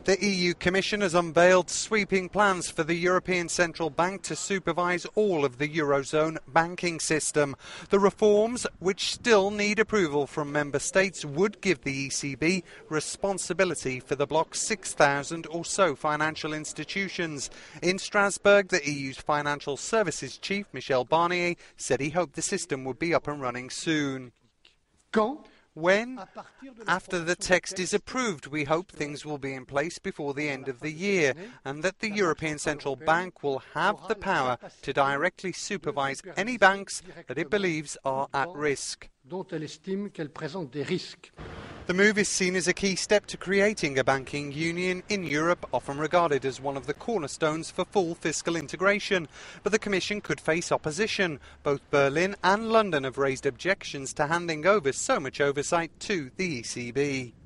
The EU Commission has unveiled sweeping plans for the European Central Bank to supervise all of the Eurozone banking system. The reforms, which still need approval from member states, would give the ECB responsibility for the bloc's 6,000 or so financial institutions. In Strasbourg, the EU's Financial Services Chief, Michel Barnier, said he hoped the system would be up and running soon. When? After the text is approved, we hope things will be in place before the end of the year and that the European Central Bank will have the power to directly supervise any banks that it believes are at risk. The move is seen as a key step to creating a banking union in Europe, often regarded as one of the cornerstones for full fiscal integration. But the Commission could face opposition. Both Berlin and London have raised objections to handing over so much oversight to the ECB.